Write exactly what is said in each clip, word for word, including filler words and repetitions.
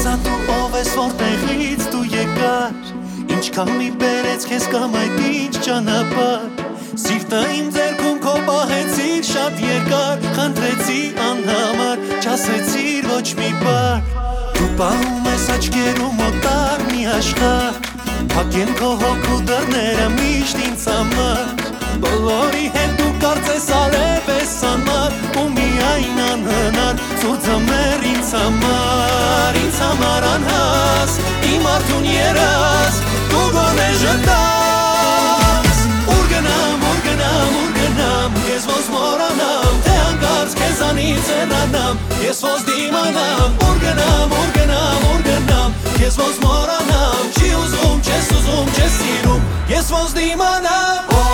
Ահա դու ով ես որտեղից դու եկար Ինչքան մի բերեց քեզ կամ այդ ինչ ճանապարհ Սիրտը իմ ձեռքում քո պահեցիր շատ երկար Խնդրեցի անհամար չասեցիր ոչ մի բառ Դու պահում ես աչքերում օտար մի աշխարհ Փակեն քո հոգու դռները միշտ ինձ համար Բոլորի հետ դու կարծես արև ես անմար Ու միայն անհնար ցուրտ ձմեռ ինձ համար Ինձ համար անհաս իմ արթուն երաս Դու գոնե ժտաս Ուր գնամ, ուր գնամ, ուր գնամ Ես ոնց մոռանամ Թե հանկարծ քեզանից հեռանամ Ես ոնց դիմանամ Ուր գնամ, ուր գնամ, ուր գնամ Ես ոնց մոռանամ Չի ուզում, չես ուզում, չես սիրում Ես ոնց դիմանամ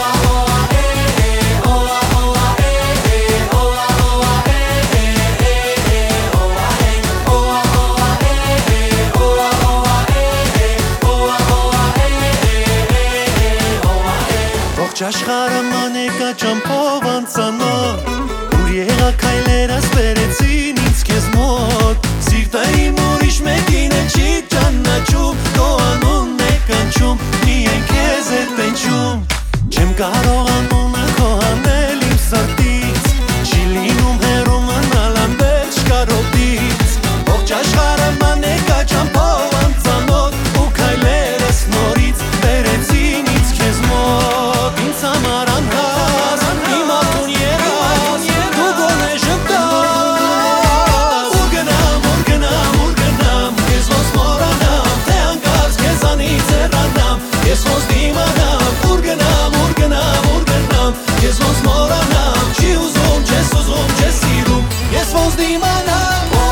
Աշխարհը մանեկա ճամփով անցանոթ Ուր եղա քայլերս բերեցին ինձ քեզ մոտ Սիրտը իմ ուրիշ մեկին է չի ճանաչում Քո անունն է կանչում միայն քեզ է տենչում Չեմ կարող անունը քո հանել իմ սրտից Չի լինում հեռու մնալ անվերջ կարոտից Ողջ աշխարհը մանեկա ճամփով անցանոթ Ու քայլերս նորից բերեցին ինձ քեզ մոտ Ինձ համար անհաս, իմ ատուն երաս Դու գոնե ժպտաս Ուր գնամ, ուր գնամ, ուր գնամ Ես ոնց մոռանամ, թե հանկարծ քեզանից հեռանամ Ես ոնց դիմանամ, ուր գնամ, ուր գնամ, ուր գնամ Ես ոնց մոռանամ, չի ուզում, չես ուզում, չես սիրում Ես ոնց դիմանամ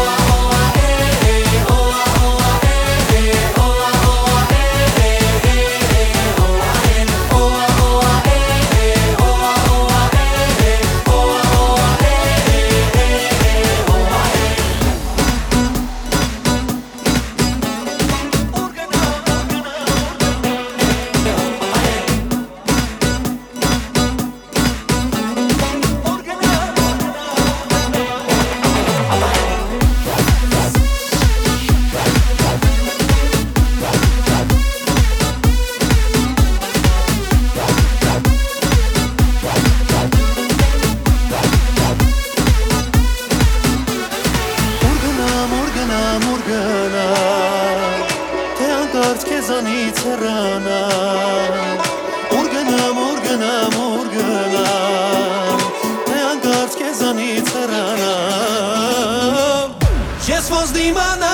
Քեզանից հեռանամ Ուր գնամ, ուր գնամ, ուր գնամ Թե հանկարծ քեզանից հեռանամ Ես ոնց դիմանամ